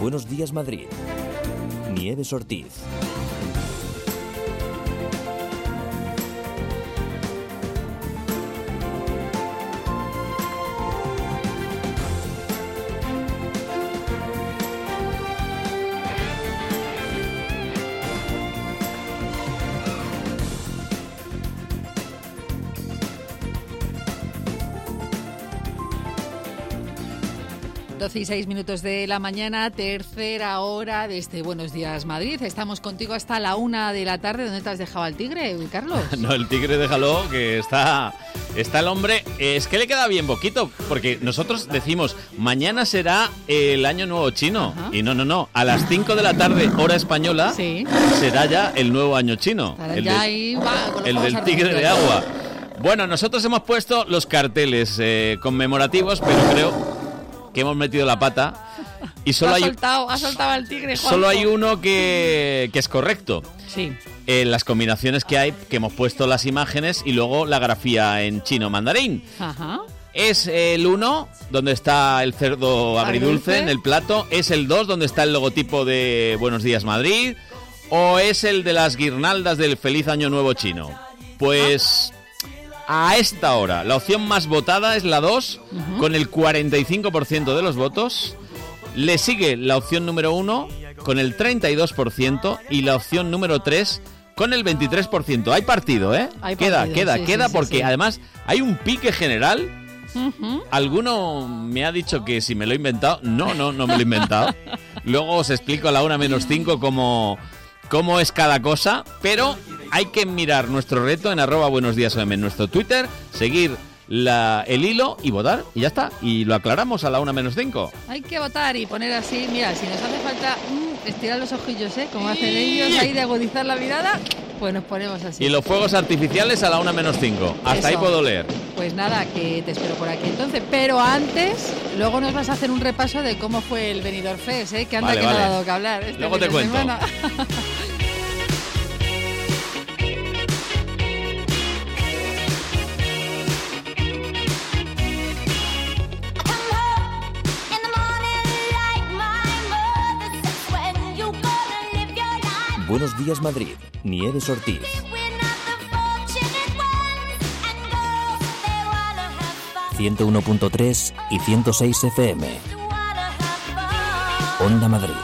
Buenos días, Madrid. Nieves Ortiz. Y 6 minutos de la mañana, tercera hora de este Buenos Días Madrid. Estamos contigo hasta la 1 de la tarde. ¿Dónde te has dejado al tigre, Carlos? No, el tigre déjalo, que está el hombre. Es que le queda bien poquito, porque nosotros decimos, mañana será el Año Nuevo Chino. Ajá. Y no. A las 5 de la tarde, hora española, sí, será ya el nuevo Año Chino. El, ya ahí va, el del tigre de agua. Bueno, nosotros hemos puesto los carteles conmemorativos, pero creo que hemos metido la pata y solo ha soltado al tigre, Juanjo. Solo hay uno que es correcto. Sí. Las combinaciones que hay, que hemos puesto las imágenes y luego la grafía en chino mandarín. Ajá. Es el 1, donde está el cerdo agridulce en el plato. Es el 2, donde está el logotipo de Buenos Días Madrid. O es el de las guirnaldas del Feliz Año Nuevo Chino. Pues a esta hora, la opción más votada es la 2, con el 45% de los votos. Le sigue la opción número 1, con el 32%, y la opción número 3, con el 23%. Hay partido, ¿eh? Queda, porque sí. Además hay un pique general. Alguno me ha dicho que si me lo he inventado. No me lo he inventado. Luego os explico a la 1 menos 5 cómo es cada cosa, pero hay que mirar nuestro reto en @buenosdíasOM en nuestro Twitter, seguir el hilo y votar, y ya está. Y lo aclaramos a la 1 menos 5. Hay que votar y poner así, mira, si nos hace falta estirar los ojillos, como hacen ellos ahí, de agudizar la mirada, pues nos ponemos así. Y los fuegos artificiales a la 1 menos 5. Hasta eso. Ahí puedo leer. Pues nada, que te espero por aquí entonces. Pero antes, luego nos vas a hacer un repaso de cómo fue el Benidorm Fest, que anda que no ha dado que hablar. Luego te cuento. Buenos días, Madrid. Nieves Ortiz. 101.3 y 106 FM. Onda Madrid.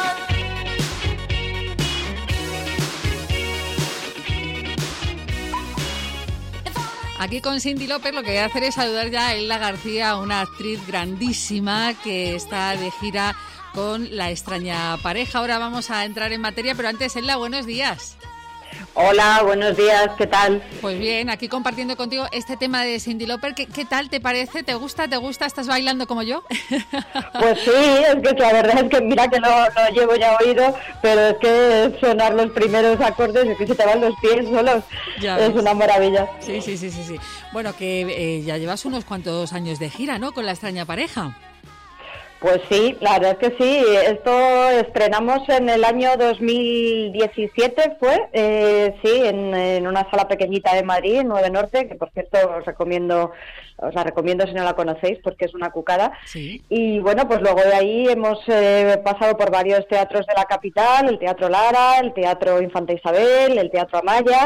Aquí con Cyndi López lo que voy a hacer es saludar ya a Elda García, una actriz grandísima que está de gira con La extraña pareja. Ahora vamos a entrar en materia, pero antes, Elda, buenos días. Hola, buenos días, ¿qué tal? Pues bien, aquí compartiendo contigo este tema de Cyndi Lauper. ¿Qué tal te parece? ¿Te gusta? ¿Estás bailando como yo? Pues sí, es que la verdad es que mira que no llevo ya oído, pero es que sonar los primeros acordes es que se te van los pies solos. Ya es una maravilla. Sí. Bueno, que ya llevas unos cuantos años de gira, ¿no? Con La extraña pareja. Pues sí, la verdad es que sí. Esto estrenamos en el año 2017, fue, en una sala pequeñita de Madrid, en 9 Norte, que por cierto os la recomiendo si no la conocéis, porque es una cucada. Sí. Y bueno, pues luego de ahí hemos pasado por varios teatros de la capital, el Teatro Lara, el Teatro Infanta Isabel, el Teatro Amaya,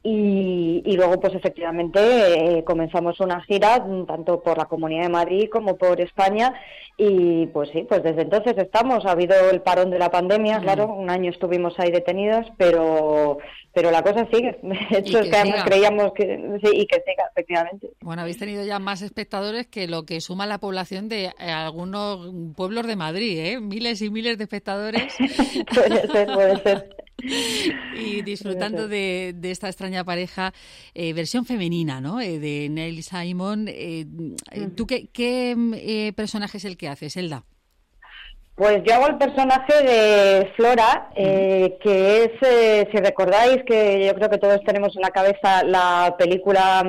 y luego pues efectivamente comenzamos una gira tanto por la Comunidad de Madrid como por España. Y pues sí, pues desde entonces ha habido el parón de la pandemia, claro, un año estuvimos ahí detenidos, pero la cosa sigue. Eso es que además creíamos que sí, y que siga, efectivamente. Bueno, habéis tenido ya más espectadores que lo que suma la población de algunos pueblos de Madrid, miles y miles de espectadores. Puede ser. Y disfrutando de esta extraña pareja, versión femenina, ¿no? De Neil Simon. ¿Tú qué personaje es el que haces, Elda? Pues yo hago el personaje de Flora, que es, si recordáis, que yo creo que todos tenemos en la cabeza la película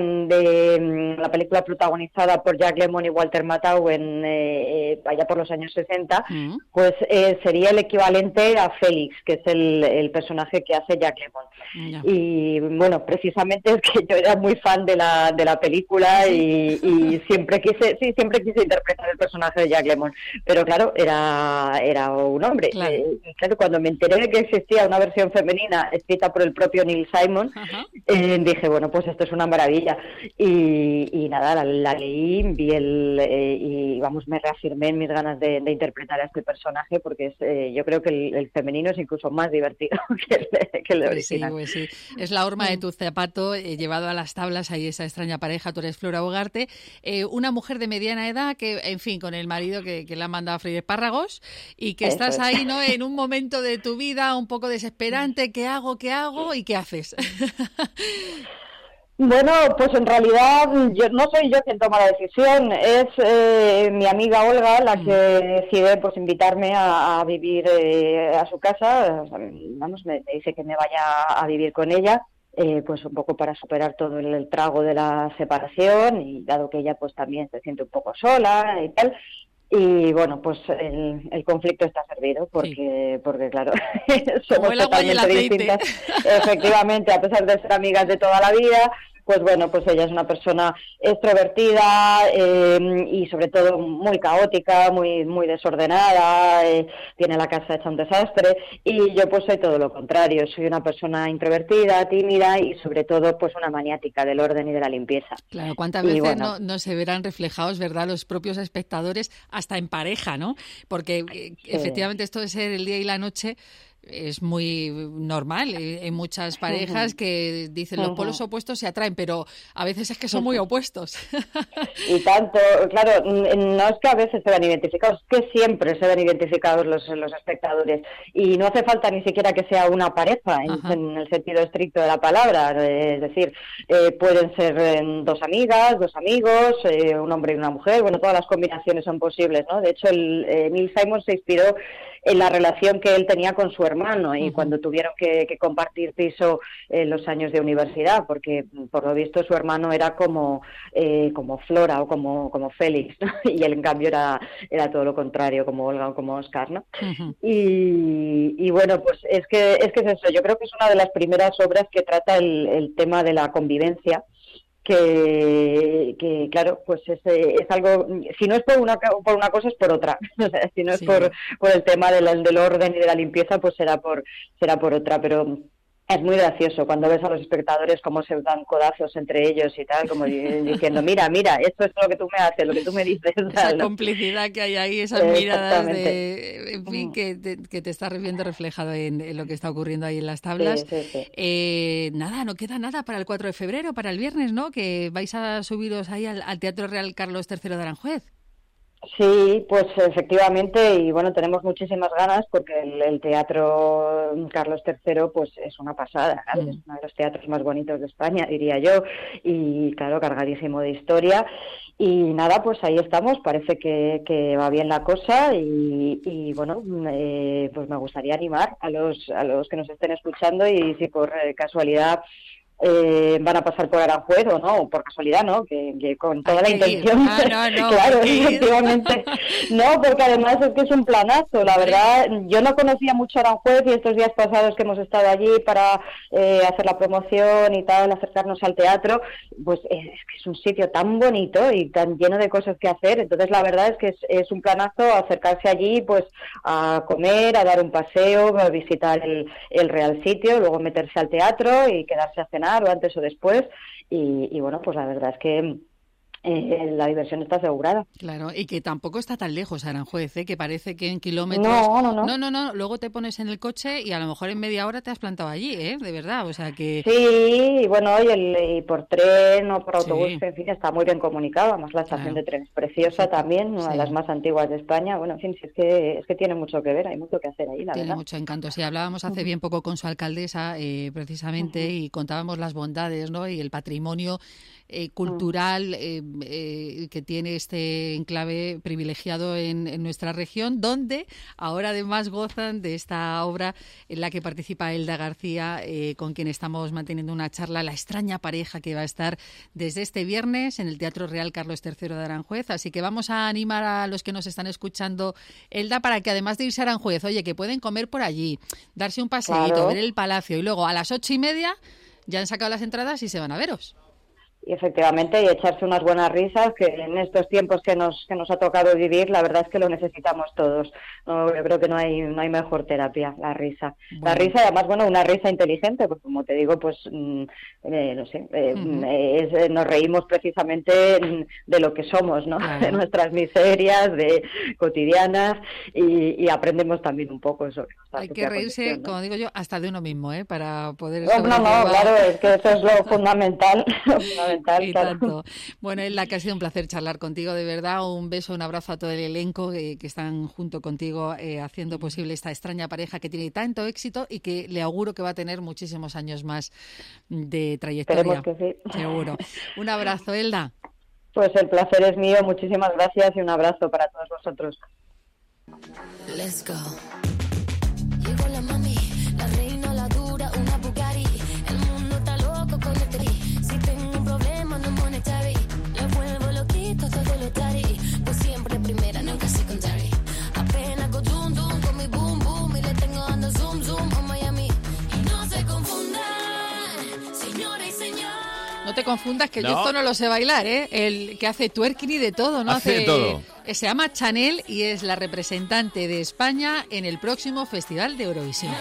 protagonizada por Jack Lemmon y Walter Matthau allá por los años 60, pues sería el equivalente a Félix, que es el personaje que hace Jack Lemmon. Y bueno, precisamente es que yo era muy fan de la película y siempre quise interpretar el personaje de Jack Lemmon, pero claro, era era un hombre. Claro. Claro, cuando me enteré de que existía una versión femenina escrita por el propio Neil Simon, dije, bueno, pues esto es una maravilla. Y nada, la leí, vi y vamos, me reafirmé en mis ganas de interpretar a este personaje, porque yo creo que el femenino es incluso más divertido que el original. Pues sí. Es la horma de tu zapato llevado a las tablas, ahí esa extraña pareja. Tú eres Flora Ugarte, una mujer de mediana edad que, en fin, con el marido que le ha mandado a freír espárragos y que estás ahí, ¿no?, en un momento de tu vida un poco desesperante. ¿Qué hago? ¿Y qué haces? Bueno, pues en realidad no soy yo quien toma la decisión, es mi amiga Olga la que decide pues invitarme a vivir a su casa. Vamos, me dice que me vaya a vivir con ella, pues un poco para superar todo el trago de la separación, y dado que ella pues también se siente un poco sola y tal. Y bueno, pues el conflicto está servido porque claro, somos el agua y el totalmente aceite. distintas. Efectivamente, a pesar de ser amigas de toda la vida, pues bueno, pues ella es una persona extrovertida y sobre todo muy caótica, muy desordenada, tiene la casa hecha un desastre, y yo pues soy todo lo contrario, soy una persona introvertida, tímida y sobre todo pues una maniática del orden y de la limpieza. Claro, ¿cuántas veces no se verán reflejados, verdad, los propios espectadores, hasta en pareja, ¿no? Porque efectivamente esto de ser el día y la noche es muy normal en muchas parejas que dicen los polos opuestos se atraen, pero a veces es que son muy opuestos. Y tanto, claro, no es que a veces se vean identificados, es que siempre se ven identificados los espectadores, y no hace falta ni siquiera que sea una pareja en el sentido estricto de la palabra, es decir, pueden ser dos amigas, dos amigos, un hombre y una mujer, bueno, todas las combinaciones son posibles, ¿no? De hecho, Neil Simon se inspiró en la relación que él tenía con su hermano y cuando tuvieron que compartir piso en los años de universidad, porque por lo visto su hermano era como Flora o como Félix, ¿no? Y él en cambio era todo lo contrario, como Olga o como Oscar, ¿no? Y bueno, pues es que es eso, yo creo que es una de las primeras obras que trata el tema de la convivencia, que claro, pues es algo, si no es por una cosa es por otra. O sea, si no es por el tema del orden y de la limpieza, pues será por otra, pero es muy gracioso cuando ves a los espectadores cómo se dan codazos entre ellos y tal, como diciendo, mira, esto es lo que tú me haces, lo que tú me dices. Esa complicidad que hay ahí, esas miradas de, en fin, que te estás viendo reflejado en lo que está ocurriendo ahí en las tablas. Sí. Nada, no queda nada para el 4 de febrero, para el viernes, ¿no? Que vais a subiros ahí al Teatro Real Carlos III de Aranjuez. Sí, pues efectivamente, y bueno, tenemos muchísimas ganas porque el Teatro Carlos III pues es una pasada, ¿sabes? Es uno de los teatros más bonitos de España, diría yo, y claro, cargadísimo de historia. Y nada, pues ahí estamos, parece que va bien la cosa y bueno, pues me gustaría animar a los que nos estén escuchando, y si por casualidad van a pasar por Aranjuez o no, por casualidad, ¿no? Que con toda la intención. No, claro, efectivamente. No, porque además es que es un planazo, la verdad. Yo no conocía mucho Aranjuez, y estos días pasados que hemos estado allí para hacer la promoción y tal, acercarnos al teatro, pues es que es un sitio tan bonito y tan lleno de cosas que hacer. Entonces la verdad es que es un planazo acercarse allí, pues a comer, a dar un paseo, a visitar el Real Sitio, luego meterse al teatro y quedarse a cenar o antes o después, y bueno, pues la verdad es que la diversión está asegurada. Claro, y que tampoco está tan lejos Aranjuez, que parece que en kilómetros... No, luego te pones en el coche y a lo mejor en media hora te has plantado allí, de verdad, o sea que... Sí, bueno, y por tren o por autobús, en fin, está muy bien comunicado, además la estación de tren es preciosa también, una de las más antiguas de España, bueno, en fin, es que tiene mucho que ver, hay mucho que hacer ahí, la verdad. Tiene mucho encanto, sí, hablábamos hace bien poco con su alcaldesa, precisamente, y contábamos las bondades, ¿no?, y el patrimonio cultural que tiene este enclave privilegiado en nuestra región, donde ahora además gozan de esta obra en la que participa Elda García, con quien estamos manteniendo una charla, La extraña pareja, que va a estar desde este viernes en el Teatro Real Carlos III de Aranjuez. Así que vamos a animar a los que nos están escuchando, Elda, para que además de irse a Aranjuez, oye, que pueden comer por allí, darse un paseíto, ver el palacio, y luego a las 8:30 ya han sacado las entradas y se van a veros. efectivamente, y echarse unas buenas risas, que en estos tiempos que nos ha tocado vivir, la verdad es que lo necesitamos todos. No, yo creo que no hay mejor terapia, la risa. Bueno. La risa, y además, bueno, una risa inteligente, pues como te digo, pues, no sé, nos reímos precisamente de lo que somos, ¿no? Claro. De nuestras miserias, de cotidianas, y aprendemos también un poco sobre nuestra Hay que reírse, condición, ¿no? Como digo yo, hasta de uno mismo, para poder... No, claro, es que eso es lo fundamental, y claro. Tanto. Bueno, Elda, que ha sido un placer charlar contigo, de verdad. Un beso, un abrazo a todo el elenco que están junto contigo haciendo posible esta extraña pareja que tiene tanto éxito y que le auguro que va a tener muchísimos años más de trayectoria. Esperemos que sí. Seguro. Un abrazo, Elda. Pues el placer es mío, muchísimas gracias y un abrazo para todos vosotros. Let's go. Llegó la mami, la reina, la dura, una Bugatti. El mundo está loco con el tri. Si tengo un problema no monetary, le vuelvo loquito todo lo tari. Pues siempre primera, nunca secondary. Apenas go zoom zoom con mi boom boom y le tengo ando zoom zoom a Miami. Y no se confundan, señora y señor. No te confundas que yo esto no lo sé bailar, El que hace twerking y de todo, ¿no? Hace de todo. Se llama Chanel y es la representante de España en el próximo Festival de Eurovisión.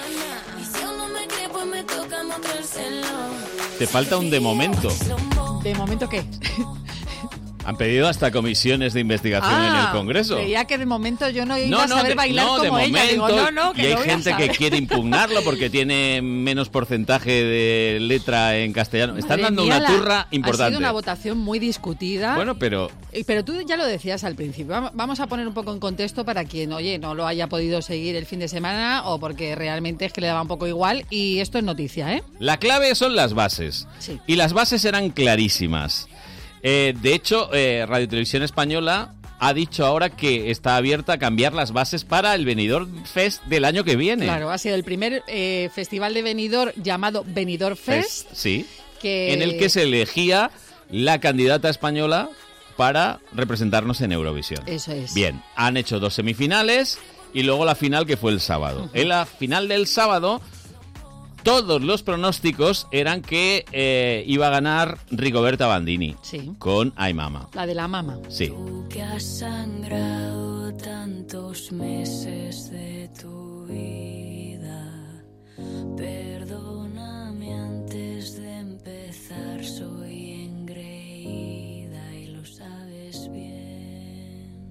Te falta un de momento. ¿De momento qué? Han pedido hasta comisiones de investigación en el Congreso. Creía que de momento yo no iba a saber bailar como ella. Digo, y hay gente que quiere impugnarlo porque tiene menos porcentaje de letra en castellano. Están dando una turra importante. Ha sido una votación muy discutida. Bueno, pero tú ya lo decías al principio. Vamos a poner un poco en contexto para quien, oye, no lo haya podido seguir el fin de semana o porque realmente es que le daba un poco igual. Y esto es noticia, La clave son las bases. Sí. Y las bases eran clarísimas. De hecho, Radio Televisión Española ha dicho ahora que está abierta a cambiar las bases para el Benidorm Fest del año que viene. Claro, ha sido el primer festival de Benidorm llamado Benidorm Fest. Sí, en el que se elegía la candidata española para representarnos en Eurovisión. Eso es. Bien, han hecho 2 semifinales y luego la final, que fue el sábado. En la final del sábado, todos los pronósticos eran que iba a ganar Rigoberta Bandini, sí, con Ay Mama. La de la mama. Sí. Tú que has sangrado tantos meses de tu vida, perdóname antes de empezar, soy engreída y lo sabes bien.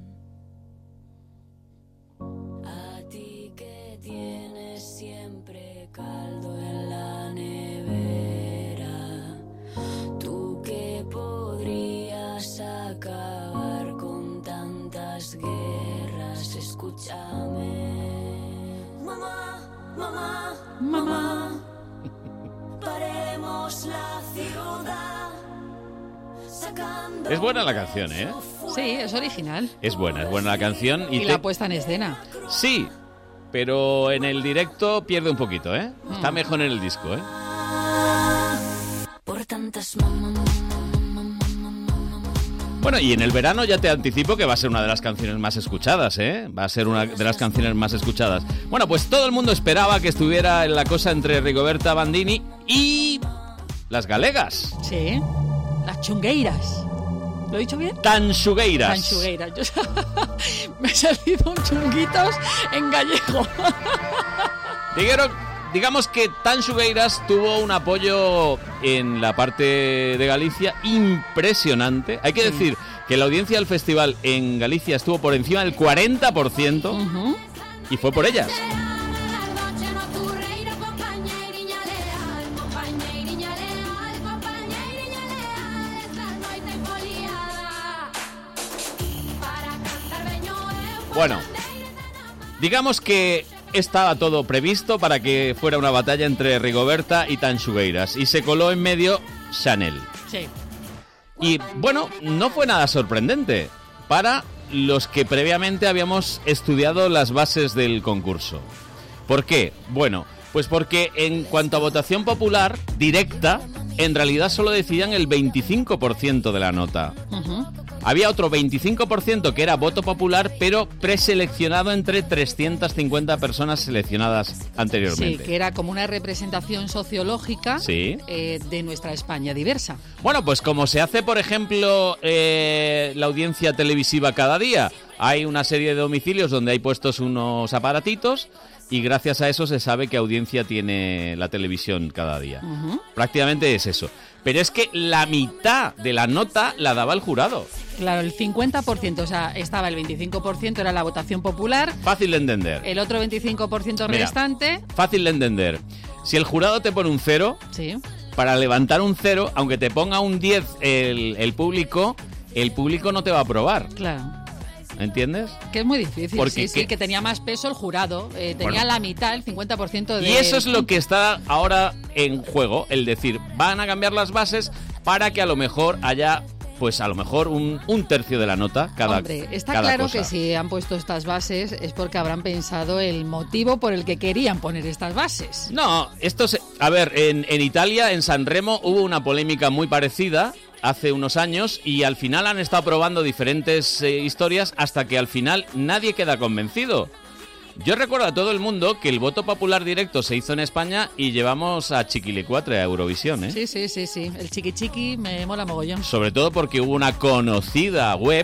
A ti que tienes siempre caldo en la nevera, tú que podrías acabar con tantas guerras, escúchame. Mamá, mamá, mamá, paremos la ciudad. Es buena la canción, Sí, es original. Es buena la canción. Y la puesta en escena. Sí, pero en el directo pierde un poquito, Está mejor en el disco, Por tantas Bueno, y en el verano ya te anticipo que va a ser una de las canciones más escuchadas, Va a ser una de las canciones más escuchadas. Bueno, pues todo el mundo esperaba que estuviera en la cosa entre Rigoberta Bandini y las galegas. Sí, las chungueiras. ¿Lo he dicho bien? Tanxugueiras. Tanxugueiras. Me ha salido un chunguitos en gallego. Digamos que Tanxugueiras tuvo un apoyo en la parte de Galicia impresionante. Hay que decir que la audiencia del festival en Galicia estuvo por encima del 40%, y fue por ellas. Bueno, digamos que estaba todo previsto para que fuera una batalla entre Rigoberta y Tanxugueiras, y se coló en medio Chanel. Sí. Y bueno, no fue nada sorprendente para los que previamente habíamos estudiado las bases del concurso. ¿Por qué? Bueno, pues porque en cuanto a votación popular directa, en realidad solo decidían el 25% de la nota. Había otro 25% que era voto popular, pero preseleccionado entre 350 personas seleccionadas anteriormente. Sí, que era como una representación sociológica de nuestra España diversa. Bueno, pues como se hace, por ejemplo, la audiencia televisiva cada día, hay una serie de domicilios donde hay puestos unos aparatitos y gracias a eso se sabe qué audiencia tiene la televisión cada día. Prácticamente es eso. Pero es que la mitad de la nota la daba el jurado. Claro, el 50%, o sea, estaba el 25%, era la votación popular. Fácil de entender. El otro 25% restante... Fácil de entender. Si el jurado te pone un 0, para levantar un 0, aunque te ponga un 10 el público no te va a aprobar. Claro. ¿Entiendes? Que es muy difícil, porque que tenía más peso el jurado, tenía la mitad, el 50% de... Y eso es lo que está ahora en juego, el decir, van a cambiar las bases para que a lo mejor haya, pues a lo mejor un tercio de la nota cada Hombre, está cada claro cosa. que si han puesto estas bases es porque habrán pensado el motivo por el que querían poner estas bases. No, a ver, en Italia, en San Remo, hubo una polémica muy parecida hace unos años y al final han estado probando diferentes historias hasta que al final nadie queda convencido. Yo recuerdo a todo el mundo que el voto popular directo se hizo en España y llevamos a Chiquilicuatre a Eurovisión, ¿eh? Sí. El chiqui chiqui me mola mogollón. Sobre todo porque hubo una conocida web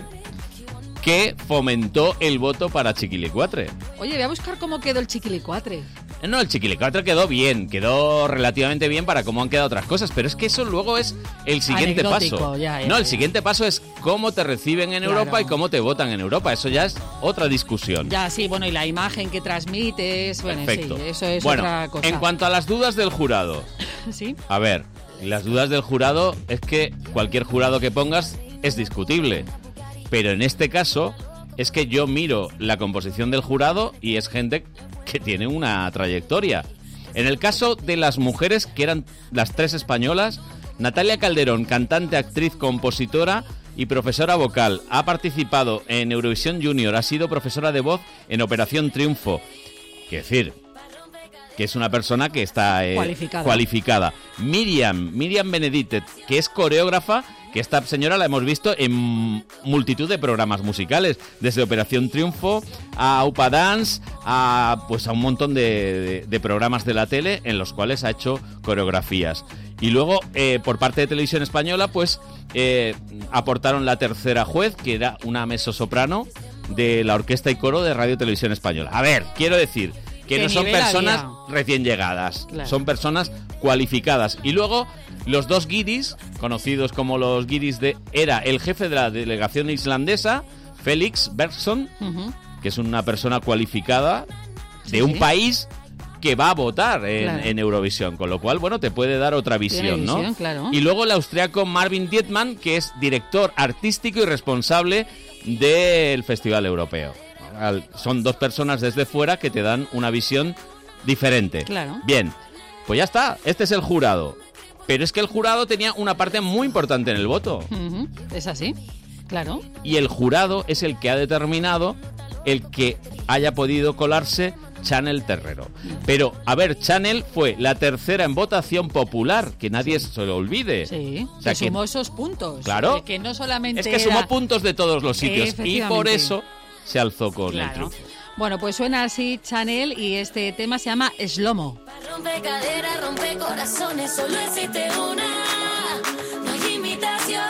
que fomentó el voto para Chiquilicuatre. Oye, voy a buscar cómo quedó el Chiquilicuatre. No, el Chiquilicuatre quedó bien, quedó relativamente bien para cómo han quedado otras cosas, pero es que eso luego es el siguiente paso. El siguiente paso es cómo te reciben en Europa y cómo te votan en Europa. Eso ya es otra discusión. Ya, sí, bueno, y la imagen que transmites, bueno, perfecto. Sí, eso es otra cosa. En cuanto a las dudas del jurado, sí. A ver, las dudas del jurado es que cualquier jurado que pongas es discutible, pero en este caso es que yo miro la composición del jurado y es gente que tiene una trayectoria. En el caso de las mujeres, que eran las 3 españolas, Natalia Calderón, cantante, actriz, compositora y profesora vocal, ha participado en Eurovisión Junior, ha sido profesora de voz en Operación Triunfo. Quiero decir, que es una persona que está cualificada. Miriam Benedicte, que es coreógrafa, que esta señora la hemos visto en multitud de programas musicales, desde Operación Triunfo a Upa Dance, a un montón de programas de la tele en los cuales ha hecho coreografías. Y luego, por parte de Televisión Española, aportaron la tercera juez, que era una mezzosoprano de la Orquesta y Coro de Radio Televisión Española. A ver, quiero decir que no son personas recién llegadas, son personas cualificadas. Y luego los 2 guiris, conocidos como los guiris era el jefe de la delegación islandesa, Felix Bergsson, que es una persona cualificada de un país que va a votar en Eurovisión, con lo cual, bueno, te puede dar otra visión, ¿no? Claro. Y luego el austriaco Marvin Dietmann, que es director artístico y responsable del Festival Europeo. Son 2 personas desde fuera que te dan una visión diferente. Claro. Bien, pues ya está, este es el jurado. Pero es que el jurado tenía una parte muy importante en el voto. Es así, claro. Y el jurado es el que ha determinado el que haya podido colarse Chanel Terrero. Pero, a ver, Chanel fue la tercera en votación popular, que nadie se lo olvide. Sí, o sea, que sumó esos puntos. Claro. Que no solamente es que sumó puntos de todos los sitios. Y por eso se alzó con el triunfo. Bueno, pues suena así Chanel y este tema se llama Slomo. Rompe cadera, rompe corazones, solo existe una, no hay imitaciones.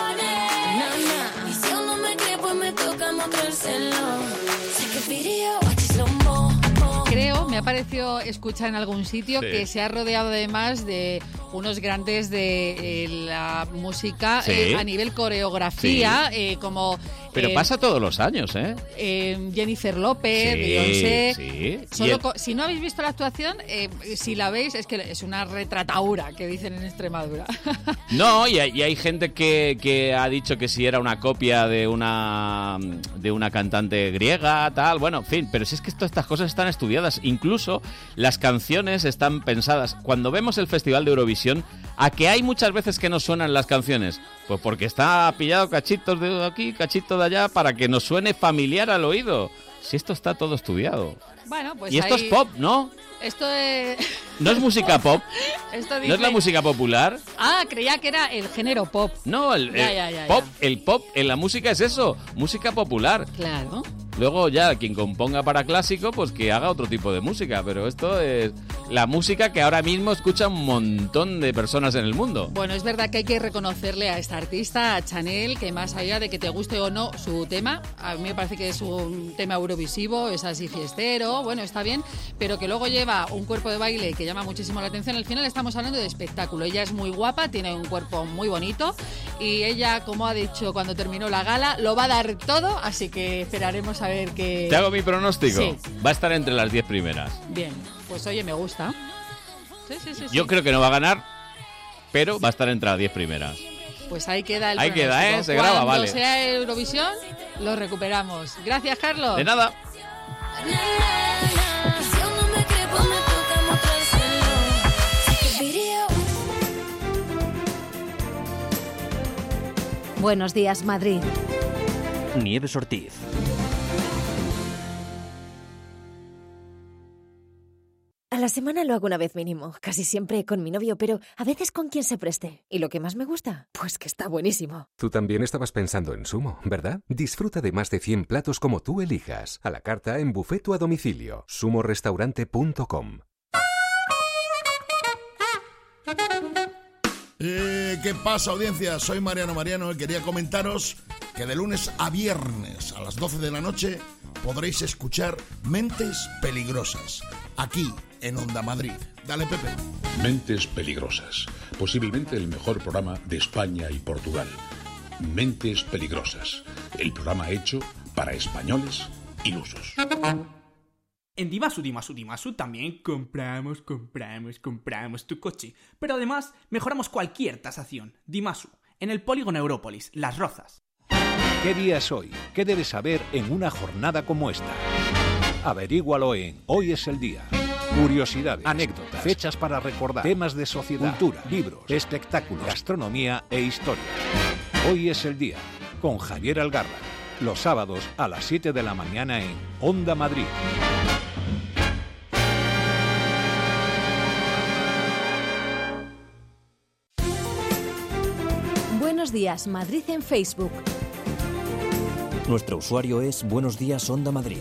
Y si aún no me cree, pues me toca mostrárselo. Sé que pidió Slomo. Creo, me ha parecido escuchar en algún sitio que se ha rodeado además de unos grandes de la música a nivel coreografía, como... Pero pasa todos los años, ¿eh? Jennifer López, Beyoncé... Sí. Si no habéis visto la actuación, si la veis, es que es una retrataura, que dicen en Extremadura. No, y hay gente que ha dicho que si era una copia de una cantante griega, tal, bueno, en fin, pero si es que todas estas cosas están estudiadas, incluso las canciones están pensadas. Cuando vemos el Festival de Eurovisión, ¿a que hay muchas veces que nos suenan las canciones? Pues porque está pillado cachitos de aquí, cachitos de allá, para que nos suene familiar al oído. Si esto está todo estudiado. Bueno, pues y esto es pop, ¿no? Esto es... ¿No es música pop? Esto dice... ¿No es la música popular? Ah, creía que era el género pop. No, el pop, el pop en la música es eso, música popular. Claro. Luego ya quien componga para clásico, pues que haga otro tipo de música, pero esto es la música que ahora mismo escucha un montón de personas en el mundo. Bueno, es verdad que hay que reconocerle a esta artista, a Chanel, que más allá de que te guste o no su tema, a mí me parece que es un tema eurovisivo, es así fiestero, bueno, está bien, pero que luego lleva un cuerpo de baile que llama muchísimo la atención. Al final estamos hablando de espectáculo. Ella es muy guapa, tiene un cuerpo muy bonito y ella, como ha dicho cuando terminó la gala, lo va a dar todo, así que esperaremos a ver qué... ¿Te hago mi pronóstico? Sí. Va a estar entre las 10 primeras. Bien, pues oye, me gusta. Sí. Yo creo que no va a ganar, pero va a estar entre las 10 primeras. Pues ahí queda el Ahí pronóstico. queda, se graba, vale. Cuando sea Eurovisión, lo recuperamos. Gracias, Carlos. De nada. Buenos días, Madrid. Nieves Ortiz. A la semana lo hago una vez mínimo, casi siempre con mi novio, pero a veces con quien se preste. ¿Y lo que más me gusta? Pues que está buenísimo. Tú también estabas pensando en Sumo, ¿verdad? Disfruta de más de 100 platos como tú elijas. A la carta, en buffet o a domicilio. sumorestaurante.com. ¿Qué pasa, audiencia? Soy Mariano y quería comentaros que de lunes a viernes a las 12 de la noche podréis escuchar Mentes Peligrosas, aquí en Onda Madrid. Dale, Pepe. Mentes Peligrosas, posiblemente el mejor programa de España y Portugal. Mentes Peligrosas, el programa hecho para españoles ilusos. En Dimasu también compramos tu coche. Pero además mejoramos cualquier tasación. Dimasu, en el polígono Európolis, Las Rozas. ¿Qué día es hoy? ¿Qué debes saber en una jornada como esta? Averígualo en Hoy es el Día. Curiosidades, anécdotas, fechas para recordar, temas de sociedad, cultura, libros, espectáculos, gastronomía e historia. Hoy es el Día, con Javier Algarra. Los sábados a las 7 de la mañana en Onda Madrid. Buenos días, Madrid en Facebook. Nuestro usuario es Buenos Días Onda Madrid.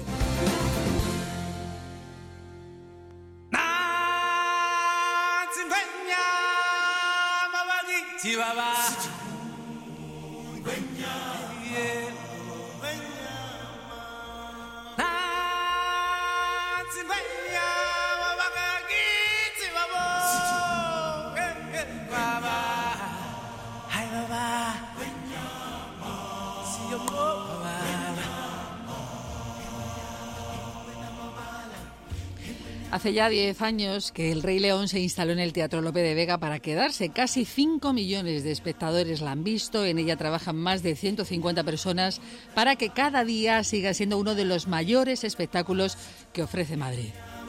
Hace ya 10 años que el Rey León se instaló en el Teatro Lope de Vega para quedarse. Casi 5 millones de espectadores la han visto. En ella trabajan más de 150 personas para que cada día siga siendo uno de los mayores espectáculos que ofrece Madrid.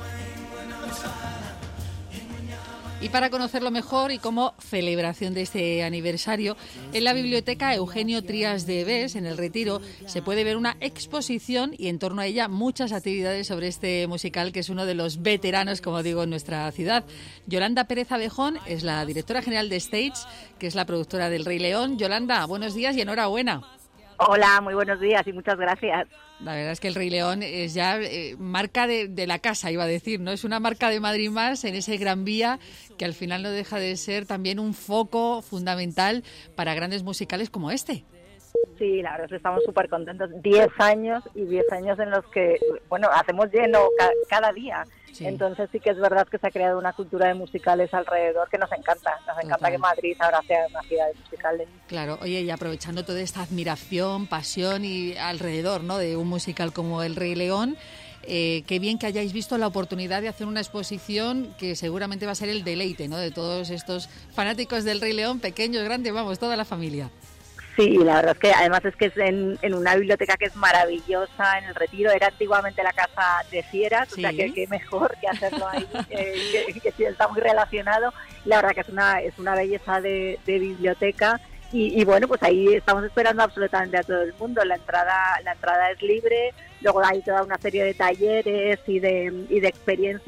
Y para conocerlo mejor y como celebración de este aniversario, en la Biblioteca Eugenio Trías de Bes, en El Retiro, se puede ver una exposición y en torno a ella muchas actividades sobre este musical que es uno de los veteranos, como digo, en nuestra ciudad. Yolanda Pérez Abejón es la directora general de Stage, que es la productora del Rey León. Yolanda, buenos días y enhorabuena. Hola, muy buenos días y muchas gracias. La verdad es que el Rey León es ya marca de la casa, iba a decir, ¿no? Es una marca de Madrid más en ese Gran Vía que al final no deja de ser también un foco fundamental para grandes musicales como este. Sí, la verdad es que estamos súper contentos. 10 años y 10 años en los que, bueno, hacemos lleno cada día. Sí. Entonces sí que es verdad que se ha creado una cultura de musicales alrededor que nos encanta. Nos encanta que Madrid ahora sea una ciudad de musicales. Claro, oye, y aprovechando toda esta admiración, pasión y alrededor, ¿no?, de un musical como El Rey León, qué bien que hayáis visto la oportunidad de hacer una exposición que seguramente va a ser el deleite, ¿no?, de todos estos fanáticos del Rey León, pequeños, grandes, vamos, toda la familia. Sí, la verdad es que además es que es en una biblioteca que es maravillosa, en El Retiro, era antiguamente la Casa de Fieras, sí. O sea que mejor que hacerlo ahí, que sí está muy relacionado. La verdad que es una belleza de biblioteca y bueno, pues ahí estamos esperando absolutamente a todo el mundo. La entrada es libre, luego hay toda una serie de talleres y de experiencias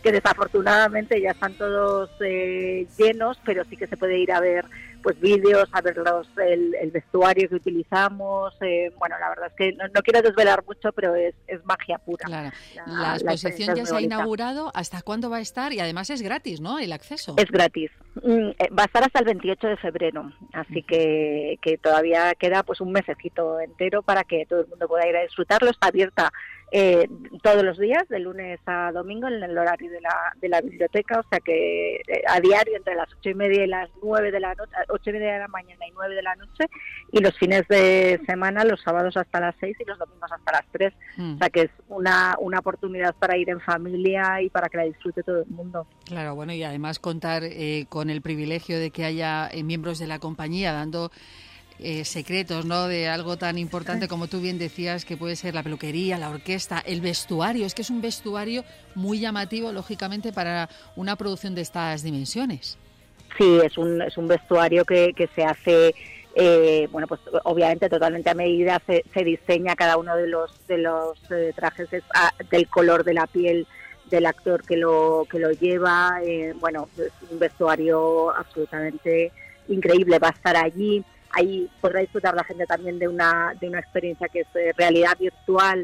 que desafortunadamente ya están todos llenos, pero sí que se puede ir a ver pues vídeos, a ver el vestuario que utilizamos. Bueno, la verdad es que no quiero desvelar mucho, pero es magia pura. Claro. La exposición ya se ha inaugurado. ¿Hasta cuándo va a estar? Y además es gratis, ¿no? El acceso. Es gratis. Va a estar hasta el 28 de febrero, así que todavía queda pues un mesecito entero para que todo el mundo pueda ir a disfrutarlo. Está abierta todos los días, de lunes a domingo, en el horario de la biblioteca, o sea que a diario entre las 8:30 y las 9 de la noche, 8:30 de la mañana y 9 de la noche, y los fines de semana, los sábados hasta las 6 y los domingos hasta las 3. O sea que es una oportunidad para ir en familia y para que la disfrute todo el mundo. Claro, bueno, y además contar con el privilegio de que haya miembros de la compañía dando secretos, ¿no?, de algo tan importante como tú bien decías, que puede ser la peluquería, la orquesta, el vestuario. Es que es un vestuario muy llamativo, lógicamente, para una producción de estas dimensiones. Sí, es un vestuario que se hace, bueno, pues obviamente totalmente a medida. Se diseña cada uno de los trajes del color de la piel del actor que lo lleva. Bueno, es un vestuario absolutamente increíble. Va a estar allí. Ahí podrá disfrutar la gente también de una experiencia que es realidad virtual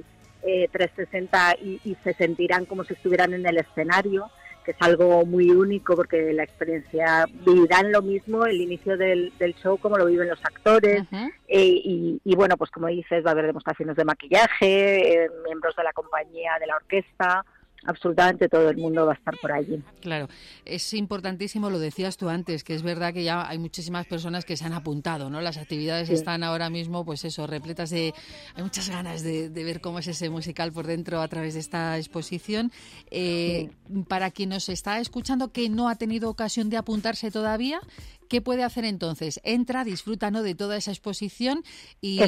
360 y se sentirán como si estuvieran en el escenario, que es algo muy único porque la experiencia vivirán lo mismo el inicio del show como lo viven los actores. Y bueno, pues como dices, va a haber demostraciones de maquillaje, miembros de la compañía, de la orquesta. Absolutamente todo el mundo va a estar por allí. Claro, es importantísimo, lo decías tú antes, que es verdad que ya hay muchísimas personas que se han apuntado, ¿no? Las actividades están ahora mismo, pues eso, repletas de... Hay muchas ganas de ver cómo es ese musical por dentro a través de esta exposición. Para quien nos está escuchando que no ha tenido ocasión de apuntarse todavía, ¿qué puede hacer entonces? Entra, disfruta, ¿no?, de toda esa exposición y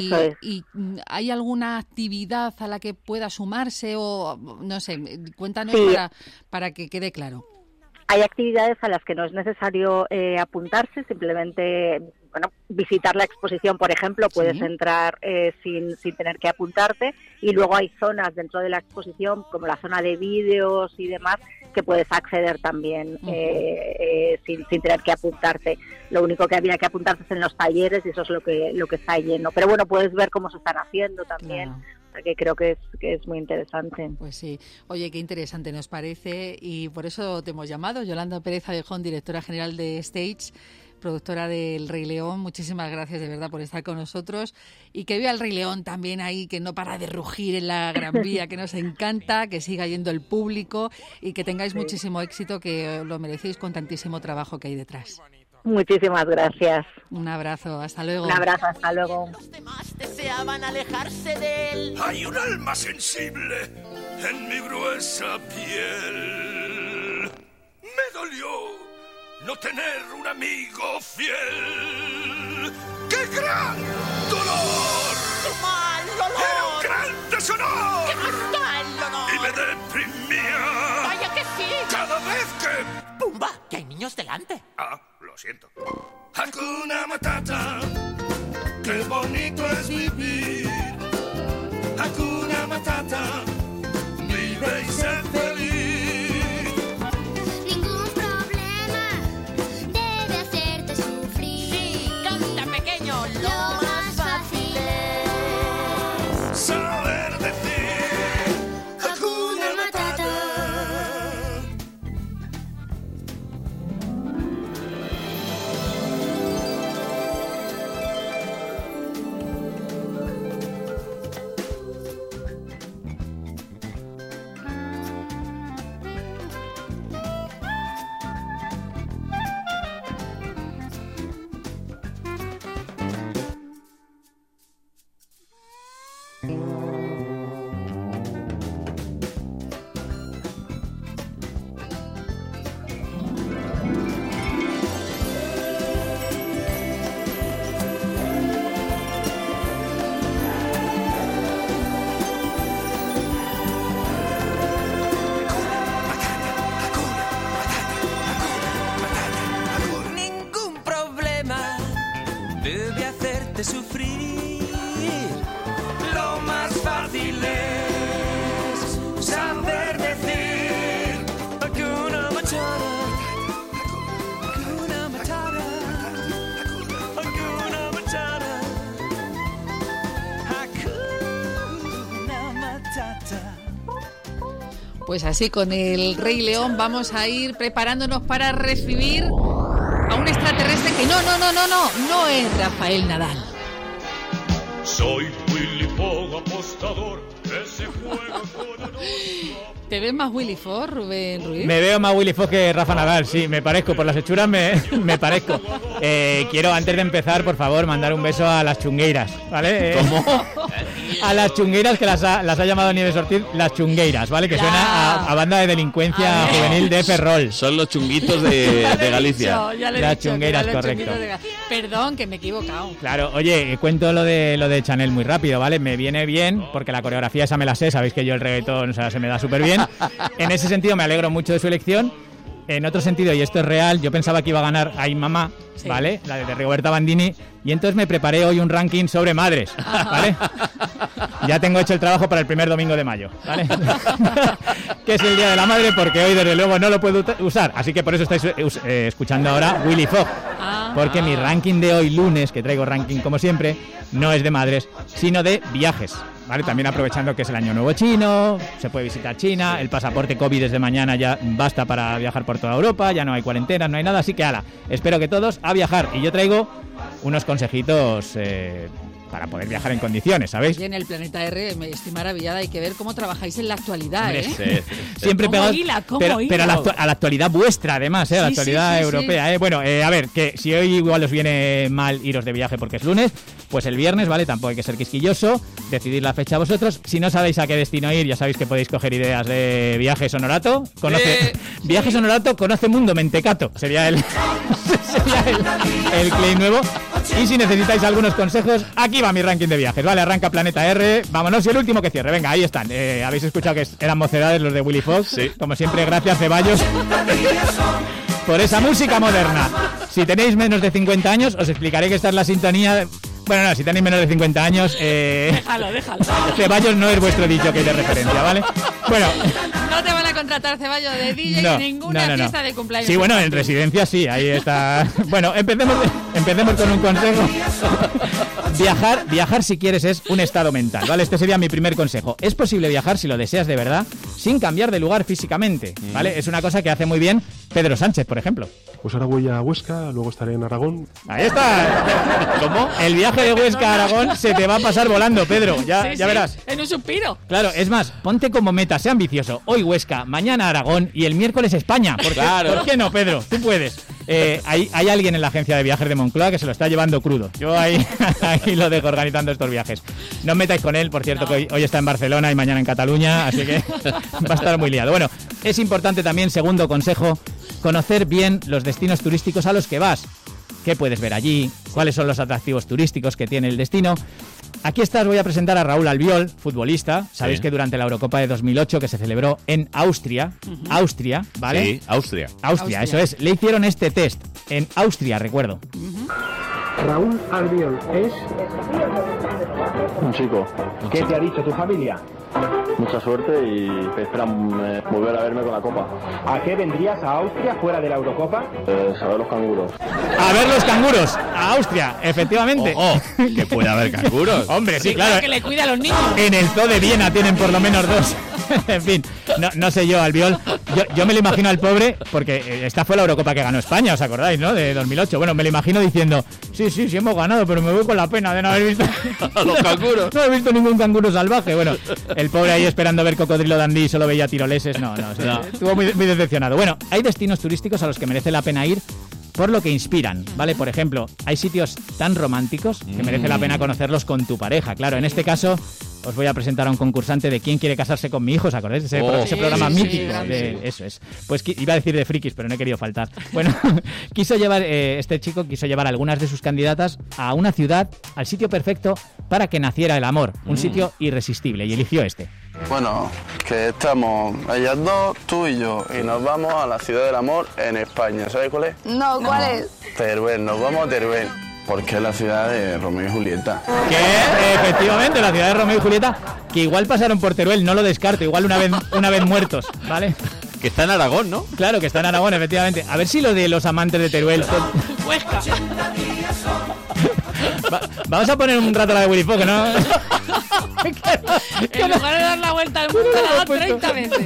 ¿hay alguna actividad a la que pueda sumarse o no sé? Cuéntanos para que quede claro. Hay actividades a las que no es necesario apuntarse, simplemente visitar la exposición, por ejemplo, puedes entrar sin tener que apuntarte, y luego hay zonas dentro de la exposición, como la zona de vídeos y demás, que puedes acceder también sin tener que apuntarte. Lo único que había que apuntarse es en los talleres, y eso es lo que está lleno. Pero bueno, puedes ver cómo se están haciendo también. Claro. Que creo que es muy interesante. Pues sí. Oye, qué interesante nos parece, y por eso te hemos llamado. Yolanda Pérez Abejón, directora general de Stage, productora del Rey León. Muchísimas gracias de verdad por estar con nosotros, y que viva el Rey León también ahí, que no para de rugir en la Gran Vía, que nos encanta, que siga yendo el público y que tengáis muchísimo éxito, que lo merecéis con tantísimo trabajo que hay detrás. Muchísimas gracias. Un abrazo, hasta luego. Un abrazo, hasta luego. Los demás deseaban alejarse de él. Hay un alma sensible en mi gruesa piel. Me dolió no tener un amigo fiel. ¡Qué gran dolor! ¡Qué mal olor! ¡Era un gran deshonor! ¡Qué mal olor! Y me deprimía. ¡Vaya que sí! Cada vez que... ¡Pumba! ¡Que hay niños delante! Ah, lo siento. Hakuna Matata, qué bonito es vivir. Hakuna Matata, vive y sé feliz. Ningún problema debe hacerte sufrir. Sí, canta pequeño, lo más fácil es saber decir Hakuna Matata. Pues así, con el Rey León vamos a ir preparándonos para recibir a un extraterrestre que no es Rafael Nadal. Soy Willy Fogg, apostador, ese juego con... ¿Te ves más Willy Fogg, Rubén Ruiz? Me veo más Willy Fogg que Rafa Nadal, sí, me parezco, por las hechuras me parezco. Quiero, antes de empezar, por favor, mandar un beso a las chungueiras, ¿vale? ¿Cómo? A las chungueiras, que las ha llamado Nieves Ortiz, las chungueiras, ¿vale? Que suena a banda de delincuencia juvenil de Ferrol. Son los chunguitos de Galicia. Las chungueiras, correcto. Perdón, que me he equivocado. Claro, oye, cuento lo de Chanel muy rápido, ¿vale? Me viene bien, porque la coreografía esa me la sé, sabéis que yo el reggaetón, o sea, se me da súper bien. En ese sentido me alegro mucho de su elección. En otro sentido, y esto es real, yo pensaba que iba a ganar Ay Mamá, sí, ¿vale? La de Rigoberta Bandini, y entonces me preparé hoy un ranking sobre madres, ¿vale? Ya tengo hecho el trabajo para el primer domingo de mayo, ¿vale? Que es el Día de la Madre, porque hoy desde luego no lo puedo usar, así que por eso estáis escuchando ahora Willy Fogg, porque mi ranking de hoy lunes, que traigo ranking como siempre, no es de madres, sino de viajes. ¿Vale? También aprovechando que es el Año Nuevo Chino, se puede visitar China, el pasaporte COVID desde mañana ya basta para viajar por toda Europa, ya no hay cuarentenas, no hay nada, así que ala, espero que todos a viajar. Y yo traigo unos consejitos para poder viajar en condiciones, ¿sabéis? Oye, en el Planeta R me estoy maravillada, hay que ver cómo trabajáis en la actualidad, Hombre, ¿eh? sí. Siempre pegados, pero a la actualidad vuestra, además, a la actualidad europea, Bueno, a ver, que si hoy igual os viene mal iros de viaje porque es lunes, pues el viernes, ¿vale? Tampoco hay que ser quisquilloso, decidir la fecha vosotros. Si no sabéis a qué destino ir, ya sabéis que podéis coger ideas de Viajes Honorato. Viajes Honorato conoce Mundo Mentecato, sería el claim nuevo. Y si necesitáis algunos consejos, aquí va mi ranking de viajes, ¿vale? Arranca Planeta R, vámonos, y el último que cierre, venga, ahí están. Habéis escuchado que eran mocedades los de Willy Fogg, sí. Como siempre, gracias Ceballos por esa música moderna. Si tenéis menos de 50 años, os explicaré que esta es la sintonía... Bueno, no, si tenéis menos de 50 años... Déjalo. Ceballos no es vuestro DJ de referencia, ¿vale? Bueno... No te van a contratar, Ceballos, de DJ en ninguna fiesta de cumpleaños. Sí, bueno, en residencia sí, ahí está... Bueno, empecemos con un consejo. Viajar, si quieres, es un estado mental, ¿vale? Este sería mi primer consejo. Es posible viajar, si lo deseas de verdad, sin cambiar de lugar físicamente, ¿vale? Es una cosa que hace muy bien Pedro Sánchez, por ejemplo. Pues ahora voy a Huesca, luego estaré en Aragón. Ahí está. ¿Cómo? El viaje de Huesca a Aragón se te va a pasar volando, Pedro. Ya verás. En un suspiro. Claro, es más, ponte como meta, sea ambicioso. Hoy Huesca, mañana Aragón y el miércoles España. ¿Por qué no, Pedro? Tú puedes. Hay alguien en la agencia de viajes de Moncloa que se lo está llevando crudo. Yo ahí lo dejo organizando estos viajes. No os metáis con él, por cierto, que hoy está en Barcelona y mañana en Cataluña, así que va a estar muy liado. Bueno, es importante también, segundo consejo, conocer bien los destinos turísticos a los que vas. ¿Qué puedes ver allí? ¿Cuáles son los atractivos turísticos que tiene el destino? Aquí os voy a presentar a Raúl Albiol, futbolista. Sabéis que durante la Eurocopa de 2008, que se celebró en Austria, ¿vale? Sí, Austria, eso es. Le hicieron este test en Austria, recuerdo. Raúl Albiol es un chico. ¿Qué te ha dicho tu familia? Mucha suerte y que esperan volver a verme con la copa. ¿A qué vendrías a Austria fuera de la Eurocopa? A ver los canguros. A ver los canguros, a Austria, efectivamente. Que puede haber canguros. Hombre, sí, claro. Que le cuida a los niños. En el zoo de Viena tienen por lo menos dos. En fin, no sé yo, Albiol. Yo me lo imagino al pobre, porque esta fue la Eurocopa que ganó España, ¿os acordáis, no? De 2008. Bueno, me lo imagino diciendo, sí hemos ganado, pero me voy con la pena de no haber visto a los canguros. No he visto ningún canguro salvaje. Bueno, el pobre ahí esperando ver Cocodrilo Dundee y solo veía tiroleses. No. Estuvo muy decepcionado. Bueno, hay destinos turísticos a los que merece la pena ir por lo que inspiran, ¿vale? Por ejemplo, hay sitios tan románticos que merece la pena conocerlos con tu pareja. Claro, en este caso os voy a presentar a un concursante de ¿Quién quiere casarse con mi hijo? ¿Os acordáis de ese programa mítico? Eso es. Pues iba a decir de frikis, pero no he querido faltar. Bueno, este chico quiso llevar a algunas de sus candidatas a una ciudad, al sitio perfecto para que naciera el amor. Un sitio irresistible, y eligió este. Bueno, que estamos ellas dos, tú y yo, y nos vamos a la ciudad del amor en España. ¿Sabes cuál es? No, ¿cuál es? Teruel, nos vamos a Teruel, porque es la ciudad de Romeo y Julieta. Que efectivamente, la ciudad de Romeo y Julieta, que igual pasaron por Teruel, no lo descarto, igual una vez muertos, ¿vale? Que está en Aragón, ¿no? Claro, que está en Aragón, efectivamente. A ver si lo de los amantes de Teruel... Huesca. Vamos a poner un rato la de Willy Fox, ¿no? En lugar de dar la vuelta al mundo, la da 30 veces.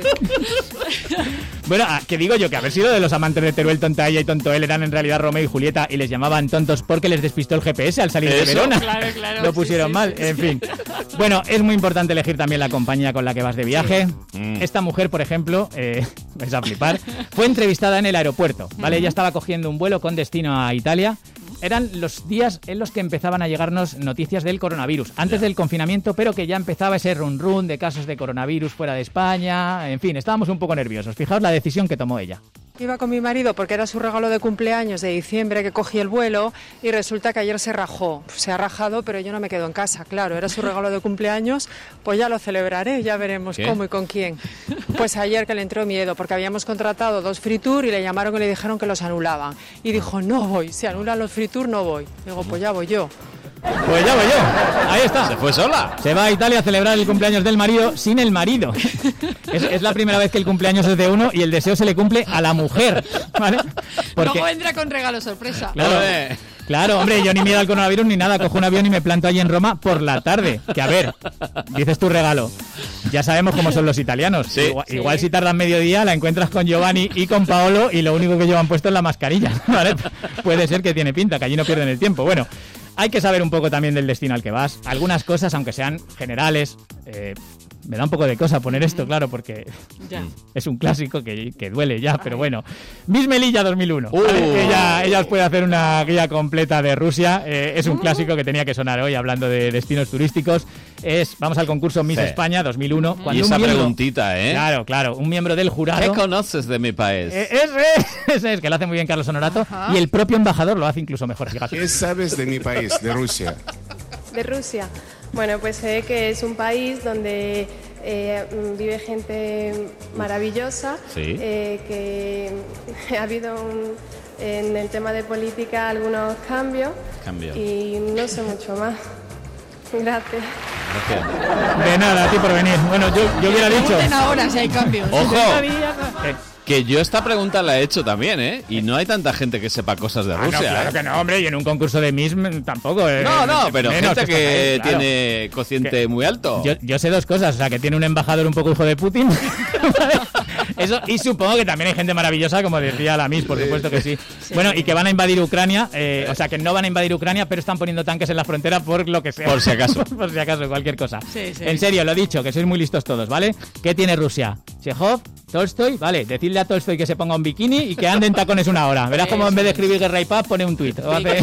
Bueno, que digo yo, que haber sido de los amantes de Teruel, Tonta ella y Tonto él eran en realidad Romeo y Julieta y les llamaban tontos porque les despistó el GPS al salir de Verona. Claro, Lo pusieron mal, en fin. Bueno, es muy importante elegir también la compañía con la que vas de viaje. Esta mujer, por ejemplo, vais a flipar, fue entrevistada en el aeropuerto, ¿vale? Ella estaba cogiendo un vuelo con destino a Italia. Eran los días en los que empezaban a llegarnos noticias del coronavirus, antes del confinamiento, pero que ya empezaba ese run de casos de coronavirus fuera de España. En fin, estábamos un poco nerviosos. Fijaos la decisión que tomó ella. Iba con mi marido porque era su regalo de cumpleaños de diciembre que cogí el vuelo y resulta que ayer se rajó. Se ha rajado, pero yo no me quedo en casa, claro, era su regalo de cumpleaños, pues ya lo celebraré, ya veremos cómo y con quién. Pues ayer que le entró miedo porque habíamos contratado 2 free tour y le llamaron y le dijeron que los anulaban. Y dijo, no voy, si anulan los free tour no voy. Digo, pues ya voy yo. Pues ya voy yo, ahí está. Se fue sola. Se va a Italia a celebrar el cumpleaños del marido sin el marido. Es la primera vez que el cumpleaños es de uno y el deseo se le cumple a la mujer, ¿vale? Porque... Luego vendrá con regalo sorpresa. Claro, hombre, yo ni miedo al coronavirus ni nada, cojo un avión y me planto allí en Roma por la tarde. Que a ver, dices tu regalo. Ya sabemos cómo son los italianos. Sí. Igual si tardan mediodía la encuentras con Giovanni y con Paolo y lo único que llevan puesto es la mascarilla, ¿vale? Puede ser que tiene pinta, que allí no pierden el tiempo. Bueno, hay que saber un poco también del destino al que vas. Algunas cosas, aunque sean generales, me da un poco de cosa poner esto, claro, porque es un clásico que duele ya, pero bueno. Miss Melilla 2001. Ella os puede hacer una guía completa de Rusia. Es un clásico que tenía que sonar hoy, hablando de destinos turísticos. Vamos al concurso Miss España 2001. Y esa preguntita, ¿eh? Claro, un miembro del jurado... ¿Qué conoces de mi país? Ese es, que lo hace muy bien Carlos Honorato. Ajá. Y el propio embajador lo hace incluso mejor, fíjate. ¿Qué sabes de mi país, de Rusia? De Rusia. Bueno, pues sé que es un país donde vive gente maravillosa, que ha habido en el tema de política algunos cambios. Y no sé mucho más. Gracias. De nada, a ti por venir. Bueno, yo hubiera dicho... ahora si hay cambios. ¡Ojo! Que yo esta pregunta la he hecho también, ¿eh? Y no hay tanta gente que sepa cosas de Rusia. No, claro que no, hombre, y en un concurso de Miss tampoco. No, pero menos, gente que claro. tiene cociente muy alto. Yo sé 2 cosas, o sea, que tiene un embajador un poco hijo de Putin. Eso, y supongo que también hay gente maravillosa, como decía la Miss, por supuesto que sí. Bueno, y que van a invadir Ucrania, o sea, que no van a invadir Ucrania, pero están poniendo tanques en la frontera por lo que sea. Por si acaso. Por si acaso, cualquier cosa. Sí. En serio, lo he dicho, que sois muy listos todos, ¿vale? ¿Qué tiene Rusia? Chekhov, Tolstoy, vale, decidle a Tolstoy que se ponga un bikini y que ande en tacones 1 hora. Verás como en vez de escribir Guerra y Paz pone un tuit.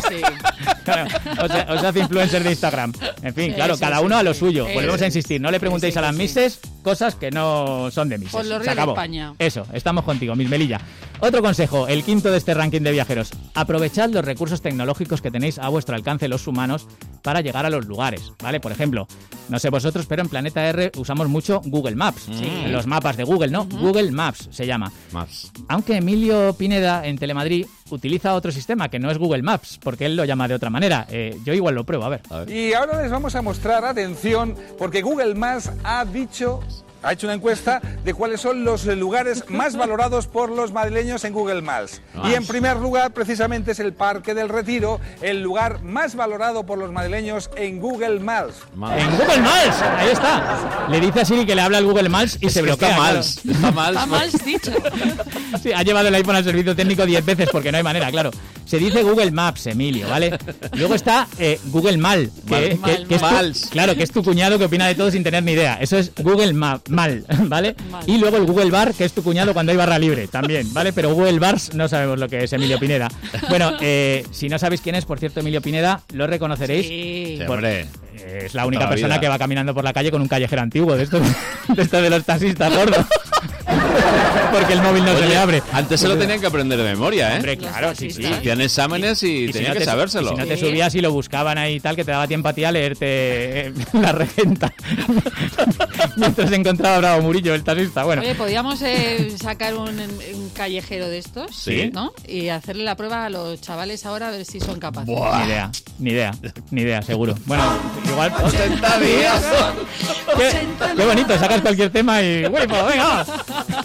Os hace influencer de Instagram. En fin, claro, cada uno a lo suyo. Volvemos a insistir, no le preguntéis a las misses cosas que no son de misses. Por los ríos de España. Eso, estamos contigo, Miss Melilla. Otro consejo, el quinto de este ranking de viajeros. Aprovechad los recursos tecnológicos que tenéis a vuestro alcance los humanos para llegar a los lugares, ¿vale? Por ejemplo, no sé vosotros, pero en Planeta R usamos mucho Google Maps. Los mapas de Google, ¿no? Google Maps se llama. Aunque Emilio Pineda en Telemadrid utiliza otro sistema que no es Google Maps, porque él lo llama de otra manera. Yo igual lo pruebo, a ver. Y ahora les vamos a mostrar, atención, porque Google Maps ha hecho una encuesta de cuáles son los lugares más valorados por los madrileños en Google Maps. Y en primer lugar, precisamente, es el Parque del Retiro, el lugar más valorado por los madrileños en Google Maps. ¡En Google Maps! Ahí está. Le dice a Siri que le habla al Google Maps y se bloquea. Está mal dicho. Sí, ha llevado el iPhone al servicio técnico 10 veces porque no hay manera, claro. Se dice Google Maps, Emilio, ¿vale? Luego está Google Mal, que es claro, que es tu cuñado que opina de todo sin tener ni idea. Eso es Google Mal, ¿vale? Y luego el Google Bar, que es tu cuñado cuando hay barra libre, también, ¿vale? Pero Google Bars no sabemos lo que es, Emilio Pineda. Bueno, si no sabéis quién es, por cierto, Emilio Pineda, lo reconoceréis. Sí, hombre. Es la única persona que va caminando por la calle con un callejero antiguo, de estos de los taxistas gordos. Porque el móvil no se le abre. Antes se lo tenían que aprender de memoria, ¿eh? Hombre, claro, sí. Hacían exámenes y tenían que sabérselo. Si no te subías y lo buscaban ahí y tal, que te daba tiempo a ti a leerte la regenta. Mientras encontraba a Bravo Murillo, el taxista. Bueno. Oye, podríamos sacar un callejero de estos, ¿sí? ¿No? Y hacerle la prueba a los chavales ahora a ver si son capaces. Buah. Ni idea, seguro. Bueno, igual... 80 días. Qué bonito, sacas cualquier tema y... ¡Uy, pues venga!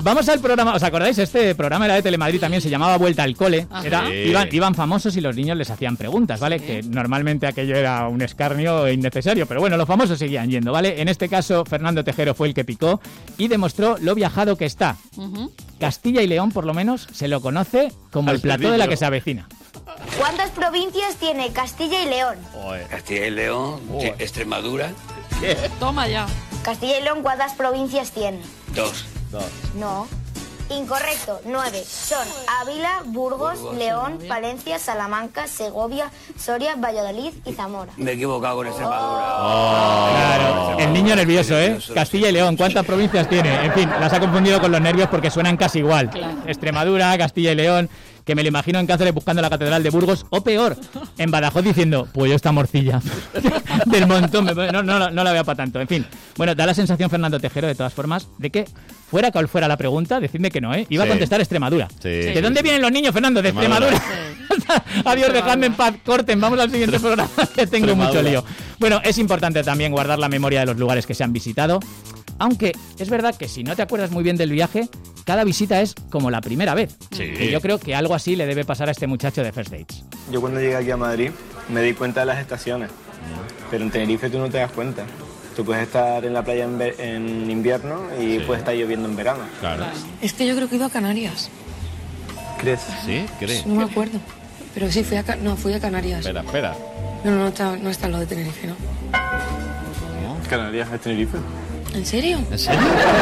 Vamos al programa. ¿Os acordáis? Este programa era de Telemadrid, también se llamaba Vuelta al Cole. Era, iban famosos y los niños les hacían preguntas, ¿vale? Que normalmente aquello era un escarnio innecesario, pero bueno, los famosos seguían yendo, ¿vale? En este caso, Fernando Tejero fue el que picó y demostró lo viajado que está. Castilla y León, por lo menos, se lo conoce como el plató de la que se avecina. ¿Cuántas provincias tiene Castilla y León? Castilla y León, Extremadura. Toma ya. Castilla y León, ¿cuántas provincias tiene? 2. No. Incorrecto, 9. Son Ávila, Burgos, León, Palencia, Salamanca, Segovia, Soria, Valladolid y Zamora. Me he equivocado con Extremadura. Claro, el niño nervioso, ¿eh? Castilla y León, ¿cuántas provincias tiene? En fin, las ha confundido con los nervios porque suenan casi igual. Extremadura, Castilla y León, que me lo imagino en Cáceres buscando la Catedral de Burgos, o peor, en Badajoz diciendo, pues yo esta morcilla del montón, no la veo para tanto. En fin, bueno, da la sensación, Fernando Tejero, de todas formas, de que fuera cual fuera la pregunta, decidme que no, ¿eh? Iba a contestar Extremadura. ¿De dónde vienen los niños, Fernando? De Extremadura. Adiós, dejadme en paz, corten, vamos al siguiente programa, que tengo mucho lío. Bueno, es importante también guardar la memoria de los lugares que se han visitado, aunque es verdad que si no te acuerdas muy bien del viaje, cada visita es como la primera vez. Y yo creo que algo así le debe pasar a este muchacho de First Dates. Yo cuando llegué aquí a Madrid me di cuenta de las estaciones, pero en Tenerife tú no te das cuenta. Tú puedes estar en la playa en invierno y puede estar lloviendo en verano. Claro. Es que yo creo que he ido a Canarias. ¿Crees? ¿Sí? ¿Crees? No me acuerdo. Pero sí, fui a Canarias. Espera. No está lo de Tenerife, ¿no? ¿Canarias es Tenerife? ¿En serio? ¿En serio?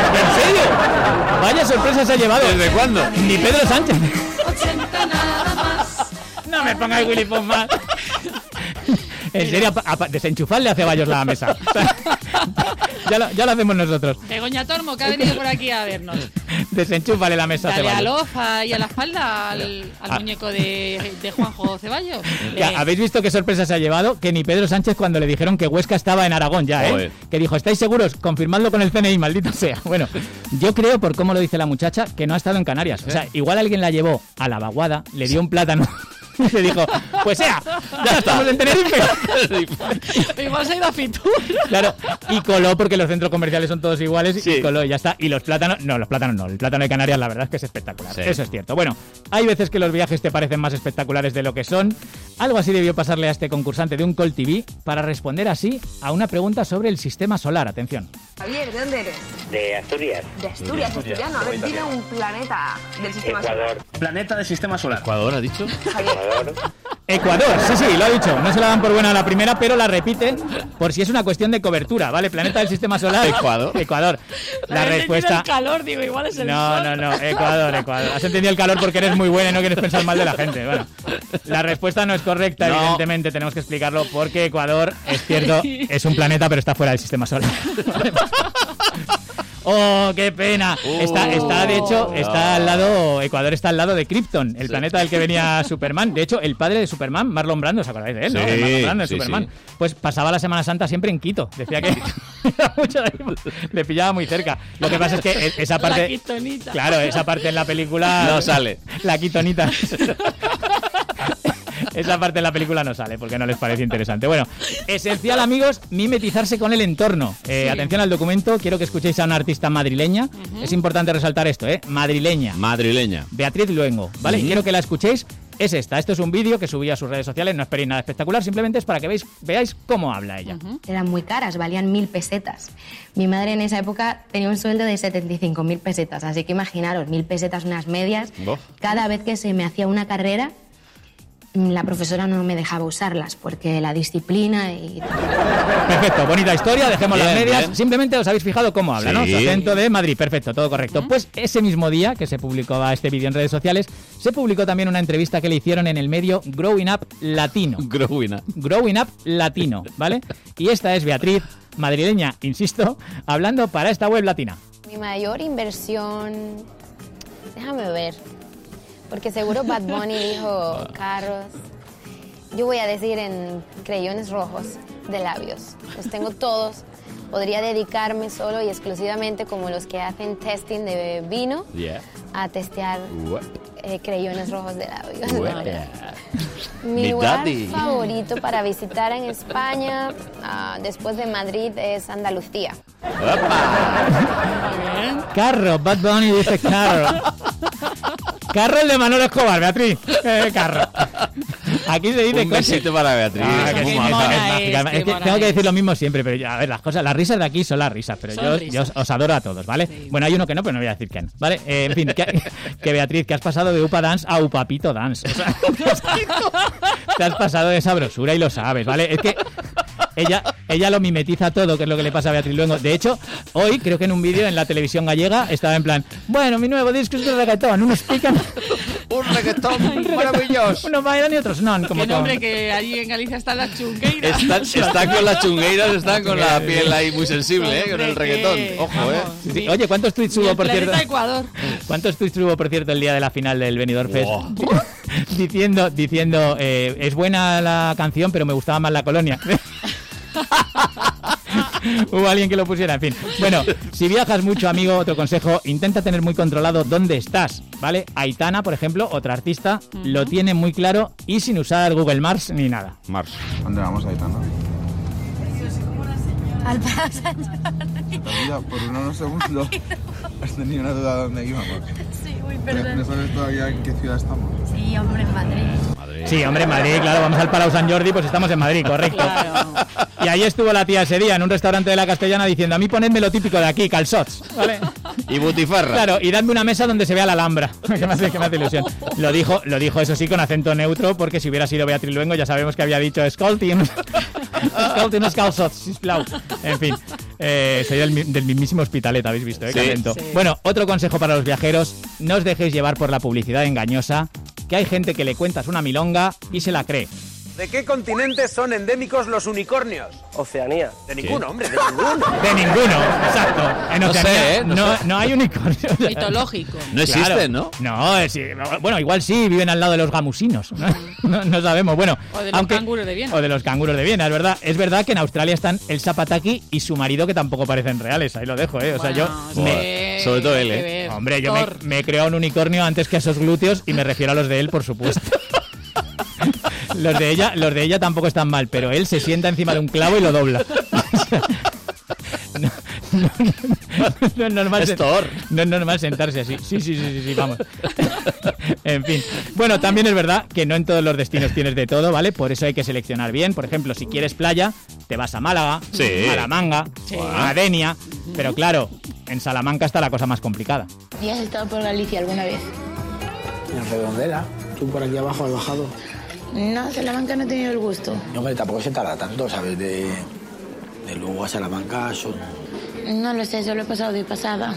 Vaya sorpresa se ha llevado. ¿Desde cuándo? Ni Pedro Sánchez. 80 nada más. No me pongas Willy Pon más. En serio, desenchufarle a Ceballos la mesa. Ya lo hacemos nosotros. Begoña Tormo, que ha venido por aquí a vernos. Desenchúfale la mesa a Dale Ceballos. al off y a la espalda al muñeco de Juanjo Ceballos. ¿Habéis visto qué sorpresa se ha llevado? Que ni Pedro Sánchez, cuando le dijeron que Huesca estaba en Aragón ya, Joder. Que dijo, ¿estáis seguros? Confirmadlo con el CNI, maldito sea. Bueno, yo creo, por cómo lo dice la muchacha, que no ha estado en Canarias. O sea, igual alguien la llevó a la vaguada, le dio un plátano y le dijo, pues sea, ya estamos en Tenerife. Igual se ha ido a Fitur. Claro, y coló porque los centros comerciales son todos iguales y coló y ya está. Y los plátanos no, el plátano de Canarias la verdad es que es espectacular. Sí. Eso es cierto. Bueno, hay veces que los viajes te parecen más espectaculares de lo que son. Algo así debió pasarle a este concursante de un Call TV para responder así a una pregunta sobre el sistema solar. Atención. Javier, ¿de dónde eres? De Asturias. De Asturias, asturiano. A ver, dime un planeta del sistema solar. Planeta del sistema solar. ¿Ecuador ha dicho? Ecuador, sí, lo ha dicho. No se la dan por buena la primera, pero la repite por si es una cuestión de cobertura, ¿vale? Planeta del sistema solar. Ecuador. La respuesta... el calor, digo, igual es el No, Ecuador. Has entendido el calor porque eres muy buena y no quieres pensar mal de la gente. Bueno, la respuesta no es correcta, evidentemente, tenemos que explicarlo porque Ecuador, es cierto, es un planeta, pero está fuera del sistema solar. ¡Oh, qué pena! Está al lado, Ecuador está al lado de Krypton, el planeta del que venía Superman. De hecho, el padre de Superman, Marlon Brando, ¿os acordáis de él? Sí, ¿no? Marlon Brando, de sí, Superman. sí. Pues pasaba la Semana Santa siempre en Quito. Decía que le pillaba muy cerca. Lo que pasa es que esa parte... La quitonita. Claro, esa parte en la película... No sale. La quitonita. Esa parte de la película no sale porque no les parece interesante. Bueno, esencial, amigos, mimetizarse con el entorno. Atención al documento, quiero que escuchéis a una artista madrileña. Es importante resaltar esto, madrileña. Beatriz Luengo, ¿vale? Quiero que la escuchéis. Es esta. Esto es un vídeo que subí a sus redes sociales, no esperéis nada espectacular, simplemente es para que veáis cómo habla ella. Eran muy caras, valían 1.000 pesetas. Mi madre en esa época tenía un sueldo de 75.000 pesetas, así que imaginaros, 1.000 pesetas, unas medias. Cada vez que se me hacía una carrera, la profesora no me dejaba usarlas porque la disciplina y... Perfecto, bonita historia, dejemos las medias. Bien. Simplemente os habéis fijado cómo habla, ¿no? Sí. Su acento de Madrid, perfecto, todo correcto. Pues ese mismo día que se publicaba este vídeo en redes sociales, se publicó también una entrevista que le hicieron en el medio Growing Up Latino. Growing Up Latino, ¿vale? Y esta es Beatriz, madrileña, insisto, hablando para esta web latina. Mi mayor inversión... Déjame ver... Porque seguro Bad Bunny dijo carros. Yo voy a decir en creyones rojos de labios. Los tengo todos. Podría dedicarme solo y exclusivamente como los que hacen testing de vino a testear creyones rojos de labios. Mi Mi lugar daddy. favorito para visitar en España, después de Madrid, es Andalucía. Carro, Bad Bunny dice carro. Carro el de Manolo Escobar, Beatriz. Carro. Aquí se dice Un besito para Beatriz. que Muy sí, maja. es que tengo que decir lo mismo siempre, pero a ver, las risas de aquí son las risas, pero Son yo risas. os adoro a todos, ¿vale? Sí. Bueno, hay uno que no, pero no voy a decir que no, ¿vale? En fin, que Beatriz, que has pasado de Upa Dance a Upapito Dance. O sea, te has pasado de sabrosura y lo sabes, ¿vale? Es que ella lo mimetiza todo, que es lo que le pasa a Beatriz Luengo. De hecho, hoy creo que en un vídeo en la televisión gallega estaba en plan, bueno, mi nuevo disco es de reggaetón, unos pican... Un reggaetón maravilloso. Unos bailan y otros no, como Que todo. nombre, que allí en Galicia están las chungueiras. Está con las chungueiras, está con la piel ahí muy sensible, con el reggaetón. Ojo, Sí, sí. Oye, ¿cuántos tweets hubo, por cierto? Ecuador. ¿Cuántos tweets hubo, por cierto, el día de la final del Benidorm Fest? Diciendo es buena la canción, pero me gustaba más la colonia. Hubo alguien que lo pusiera, en fin. Bueno, si viajas mucho, amigo, otro consejo, intenta tener muy controlado dónde estás, ¿vale? Aitana, por ejemplo, otra artista, lo tiene muy claro y sin usar Google Maps ni nada. Mars. ¿Dónde vamos, Aitana? Al Palau Sant Jordi. Por unos segundos has tenido una duda de dónde íbamos. Sí, uy, ¿No perdón. sabes todavía en qué ciudad estamos? Sí, hombre, en Madrid. Sí, hombre, en Madrid, claro, vamos al Palau Sant Jordi, pues estamos en Madrid, correcto. Claro. Y ahí estuvo la tía ese día en un restaurante de la Castellana diciendo, a mí ponedme lo típico de aquí, calzots, ¿vale? Y butifarra. Claro, y dadme una mesa donde se vea la Alhambra, que me hace ilusión. Lo dijo eso sí con acento neutro, porque si hubiera sido Beatriz Luengo ya sabemos que había dicho escolti unos calzots, sisplau. En fin, soy del mismísimo Hospitalet, habéis visto, ¿eh? Sí. Qué acento. Sí. Bueno, otro consejo para los viajeros, no os dejéis llevar por la publicidad engañosa, que hay gente que le cuentas una milonga y se la cree. ¿De qué continentes son endémicos los unicornios? Oceanía. De ninguno, hombre, de ninguno. De ninguno, exacto. En No Oceanía sé, ¿eh? No sé. no hay unicornios. Mitológico. No existen, ¿no? No, bueno, igual sí, viven al lado de los gamusinos. No sabemos. Bueno, O de los canguros de Viena. O de los canguros de Viena, es verdad. Es verdad que en Australia están el Zapataki y su marido, que tampoco parecen reales. Ahí lo dejo, ¿eh? O sea, yo... Sobre todo él, hay que ¿eh? ver. Hombre, yo Thor. me creo un unicornio antes que a esos glúteos y me refiero a los de él, por supuesto. Los de ella tampoco están mal, pero él se sienta encima de un clavo y lo dobla. No es normal. Es Thor. No es normal sentarse así. Sí, vamos. En fin. Bueno, también es verdad que no en todos los destinos tienes de todo, ¿vale? Por eso hay que seleccionar bien. Por ejemplo, si quieres playa, te vas a Málaga, Sí. a Salamanca, Sí. a Denia. Pero claro, en Salamanca está la cosa más complicada. ¿Y has estado por Galicia alguna vez? En Redondela. Tú por aquí abajo has bajado. No, Salamanca no he tenido el gusto. No, hombre, tampoco se tarda tanto, ¿sabes? De Lugo a Salamanca son... No lo sé, solo he pasado de pasada.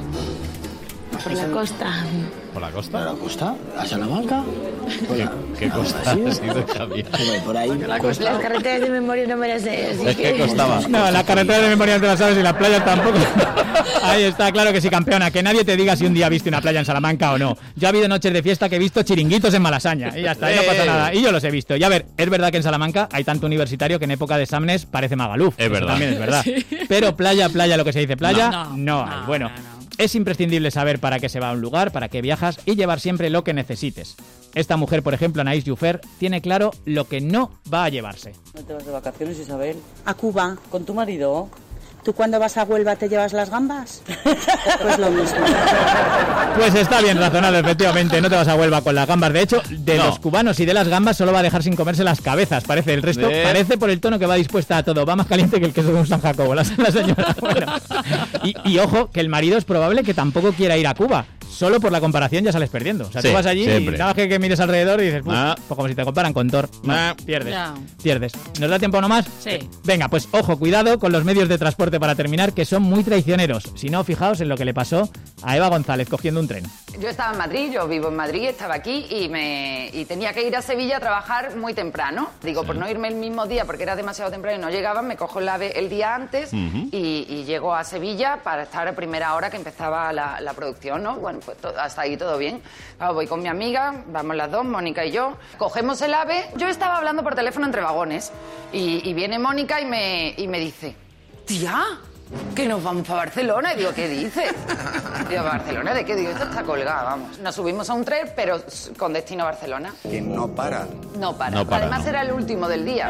Por la costa. ¿Por la ¿Por costa? la costa? ¿A Salamanca? ¿Qué costa ha sido, Javier? Por ahí. Las carreteras de memoria no me las sé, así Es que costaba. No, la carretera de memoria no te la sabes y las playas tampoco. Ahí está, claro que sí, campeona. Que nadie te diga si un día viste una playa en Salamanca o no. Yo ha habido noches de fiesta que he visto chiringuitos en Malasaña. Y ya está, y no pasa nada. Y yo los he visto. Y a ver, es verdad que en Salamanca hay tanto universitario que en época de exámenes parece Magaluf. Es Eso verdad. también es verdad. Sí. Pero playa, lo que se dice playa, no hay. no, Bueno, no. es imprescindible saber para qué se va a un lugar, para qué viajas y llevar siempre lo que necesites. Esta mujer, por ejemplo, Anaïs Jufer, tiene claro lo que no va a llevarse. ¿No te vas de vacaciones, Isabel? A Cuba, con tu marido. ¿Tú cuando vas a Huelva te llevas las gambas? Pues lo mismo. Pues está bien razonado, efectivamente. No te vas a Huelva con las gambas. De hecho, de No. los cubanos y de las gambas solo va a dejar sin comerse las cabezas. Parece el resto. Parece por el tono que va dispuesta a todo. Va más caliente que el queso de un San Jacobo, la señora. Bueno. Y ojo, que el marido es probable que tampoco quiera ir a Cuba. Solo por la comparación ya sales perdiendo. O sea, Sí, tú vas allí siempre. y nada más que mires alrededor y dices, pues como si te comparan con Thor. No, pierdes. Ya. Pierdes. ¿Nos da tiempo a uno más? Sí. Venga, pues ojo, cuidado con los medios de transporte para terminar, que son muy traicioneros. Si no, fijaos en lo que le pasó a Eva González cogiendo un tren. Yo estaba en Madrid, yo vivo en Madrid, estaba aquí y tenía que ir a Sevilla a trabajar muy temprano. Digo, por no irme el mismo día porque era demasiado temprano y no llegaba, me cojo el AVE el día antes y llego a Sevilla para estar a primera hora que empezaba la producción, ¿no? Bueno, pues hasta ahí todo bien. Voy con mi amiga, vamos las dos, Mónica y yo, cogemos el AVE. Yo estaba hablando por teléfono entre vagones y viene Mónica y me dice, tía, que nos vamos para Barcelona. Y digo, ¿qué dices? Digo, ¿Barcelona de qué? Digo, esto está colgado, vamos. Nos subimos a un tren, pero con destino a Barcelona. Que no para. No para. Además era el último del día.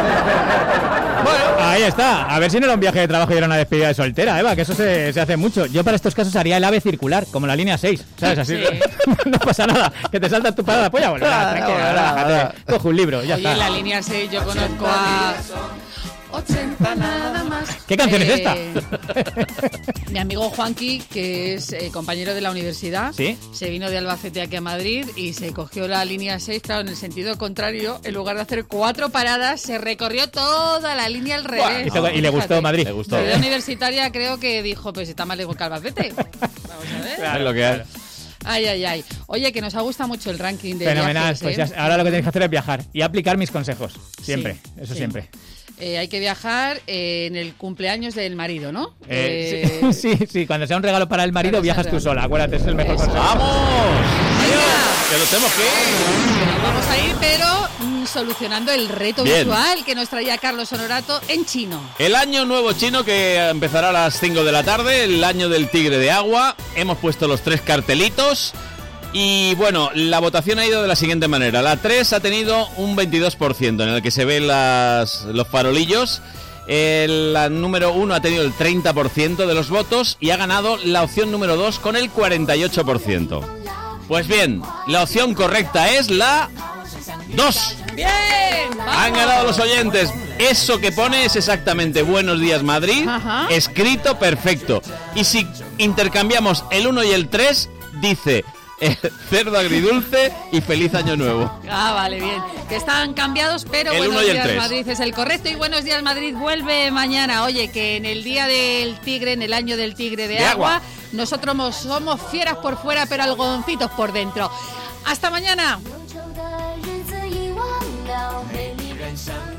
Bueno, ahí está. A ver si no era un viaje de trabajo y era una despedida de soltera, Eva, que eso se hace mucho. Yo para estos casos haría el AVE circular, como la línea 6, ¿sabes? Así no pasa nada. Que te saltas tu parada, pues ya volverás, tranquila, relájate. Coge un libro, ya Oye, está. en la línea 6 yo conozco a 80 nada más. ¿Qué canción es esta? Mi amigo Juanqui, que es compañero de la universidad, ¿sí? Se vino de Albacete aquí a Madrid y se cogió la línea 6, claro, en el sentido contrario. En lugar de hacer 4 paradas, se recorrió toda la línea al revés. Y le gustó Madrid. La ciudad universitaria creo que dijo, pues está más lejos que Albacete. Vamos a ver. Claro, es lo que hay. Ay, ay, ay. Oye, que nos ha gustado mucho el ranking de Fenomenal, viajes, pues ya, ahora lo que tenéis que hacer es viajar y aplicar mis consejos. Siempre, Sí, eso sí. siempre. Hay que viajar en el cumpleaños del marido, ¿no? Sí, cuando sea un regalo para el marido, viajas tú sola, acuérdate, es el mejor consejo. Que lo tenemos que... Nos vamos a ir, pero solucionando el reto Bien. visual que nos traía Carlos Honorato en chino. El año nuevo chino que empezará a las 5 de la tarde, el año del tigre de agua. Hemos puesto los 3 cartelitos. Y bueno, la votación ha ido de la siguiente manera. La 3 ha tenido un 22% en el que se ven los farolillos. La número 1 ha tenido el 30% de los votos y ha ganado la opción número 2 con el 48%. Pues bien, la opción correcta es la 2. ¡Bien! Han ganado los oyentes. Eso que pone es exactamente Buenos Días Madrid, escrito perfecto. Y si intercambiamos el 1 y el 3, dice... cerdo agridulce y feliz año nuevo. Ah, vale, bien. Que están cambiados, pero El Buenos 1 y el Días 3. Madrid es el correcto. Y Buenos Días Madrid vuelve mañana. Oye, que en el día del tigre, en el año del tigre de agua, nosotros somos fieras por fuera, pero algodoncitos por dentro. ¡Hasta mañana! 忧愁的日子遗忘了，没你人生。